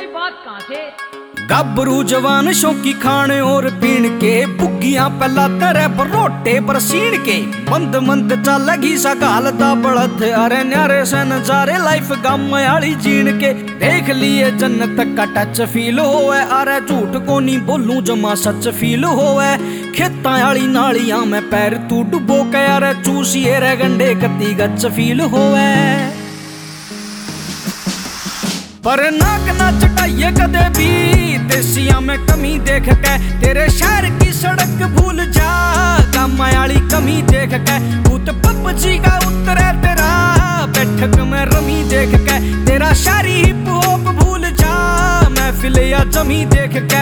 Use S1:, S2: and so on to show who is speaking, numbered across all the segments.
S1: बात कहाँ थे?
S2: गबरू जवान शौकी खाने और पीण के बुग्गियां पहला तेरे बरोटे पर सीण के बंद मंद चलगी सकाल दा बड़थ अरे न्यारे से नजारे लाइफ गम आली जीण के देख लिए जन्नत का टच फील होवे अरे झूठ को नहीं बोलूं जमा सच फील होवे खेतां आली नालियां में पैर तू डुबो के अरे चूसिए रे गंडे कती गच फील होवे पर नाक ना चटाइए कदे भी देसिया में कमी देख के तेरे शहर की सड़क भूल जा काम आली कमी देख के भूत पपची का उतरे तेरा बैठक में रमी देख के तेरा शारी हिप हॉप भूल जा महफिल या जमी देख के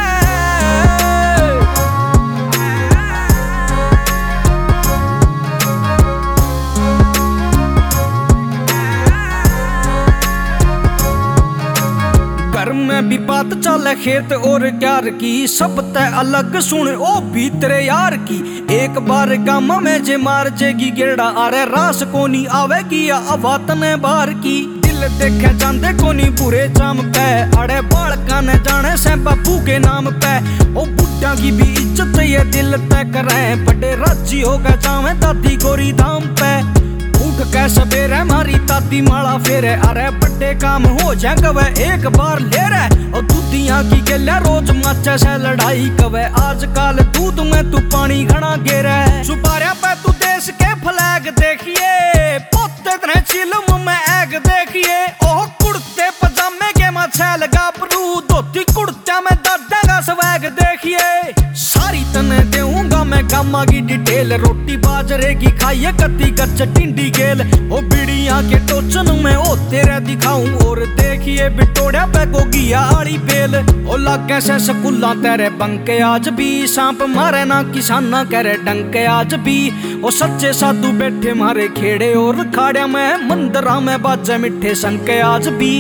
S2: में भी बात चले खेत और प्यार की सब तय अलग सुन ओ भी तेरे यार की एक बार गामा में जे मार जेगी गेड़ा अरे रास को नहीं आवेगी या अवातने बार की दिल देखे जांदे को नहीं बुरे जाम पे अरे बालका ने जाने से बापू के नाम पे ओ बुढ़ा की भी इज्जत ये दिल तय करे बड़े राजी होगा जावे दादी गोरी धाम पे उठ के सवेरे मारी ताती माला फेरे अरे बड़े काम हो जाए कवे एक बार ले रहे और दूधिया की गले रोज माचा से लड़ाई कवे आजकल दूध में तू पानी घना गेरे सुपारा पे तू देश के फ्लैग देखिए पोते तेरे चिलम में एग देखिए ओह कुर्ते पजामे के मछल गाबरू धोती कुर्ता में दादा का स्वैग देखिए सारी तने देऊंगा मैं गामा की डिटेल रोटी बाजरे की खाइए कत्ती कच्च टिंडी गेल ओ बिड़िया के टोचन में ओ तेरे दिखाऊं और देखिए बिटोड़िया पे को गिया आड़ी बेल ओ लागे से स्कूला तेरे बंके आज भी सांप मारे ना किसाना करे डंके आज भी ओ सच्चे साधु बैठे मारे खेड़े और खाड़िया में मंदिरा में बाजे मिठे संके आज भी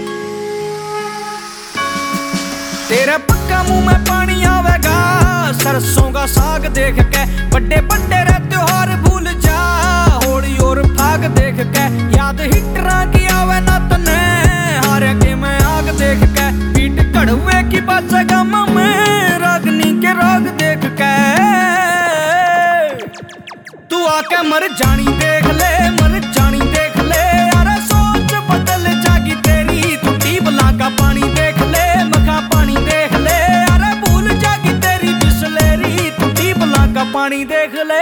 S2: तेरे पक्का मुंह में पानी आवेगा सरसों का साग देख के बड़े बड़े रे त्योहार भूल जा होली और फाग देख के याद हिटरा की आवे ना तने हारे के मैं आग देख के पीट कड़वे की बाजेगा में रागनी के राग देख के तू आके मर जानी देख ले मर जानी देख ले अरे सोच बदल जागी तेरी टूटी बला का पानी देख ले मखा पानी देख ले अरे भूल जागी तेरी बिसलेरी टूटी बला का पानी देख ले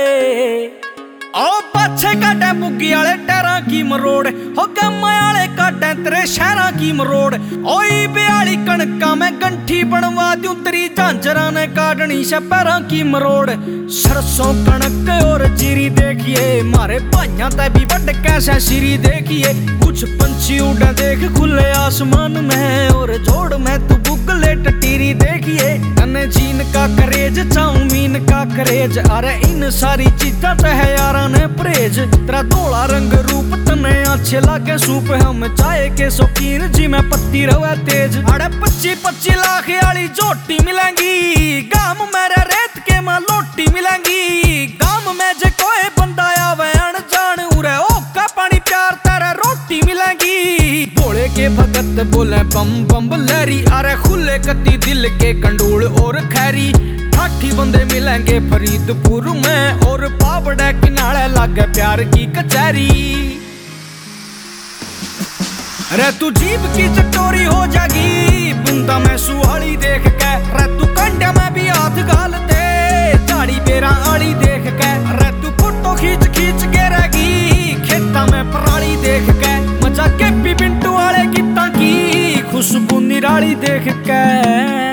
S2: ओ पाछे काटे बुग्गी आले टहरा की मरोड़ हो गम्मा आले काटे तेरे शहरा की मरोड़ ओई बियाली कणका में गंठी बनवा दूं तेरी झांझरा ने काटनी से पैरा की मरोड़ सरसों कणक और जीरी देखिए मारे भाइयां ते भी बड़ कैसे सीरी देखिए कुछ पंछी उड़े देख खुले आसमान में और जोड़ में तू बुगले टटीरी देखिए तने जीन का करेज चाउमीन का करेज अरे इन सारी चीजा तो है यारा ने परहेज तेरा धोला रंग रूप तने अच्छे लागे सूप हम चाय के शौकीन जी में पत्ती रवा तेज अरे 25-25 लाख वाली जोटी मिलेंगी गाम मेरे रेत के मां लोटी मिलेंगी गाम में जे कोई बंदा आवे अनजान उरे ओका पानी प्यार तेरा रोटी मिलेंगी भोले के भगत बोले बम बम लहरी अरे खुले कती दिल के कंडूल और खैरी ठाठी बंदे मिलेंगे फरीदपुर में और पावड़े किनारे लागे प्यार की कचहरी रे तू जीप की चटोरी हो जागी बुंदा में सुहाली देख के रे तू कंडे में भी हाथ गाल दे झाड़ी बेरा आली देख के रे तू फोटो खींच खींच के रहेगी खेता में पराली देख के मजा के भी पिंटू वाले गीता की खुशबू निराली देख के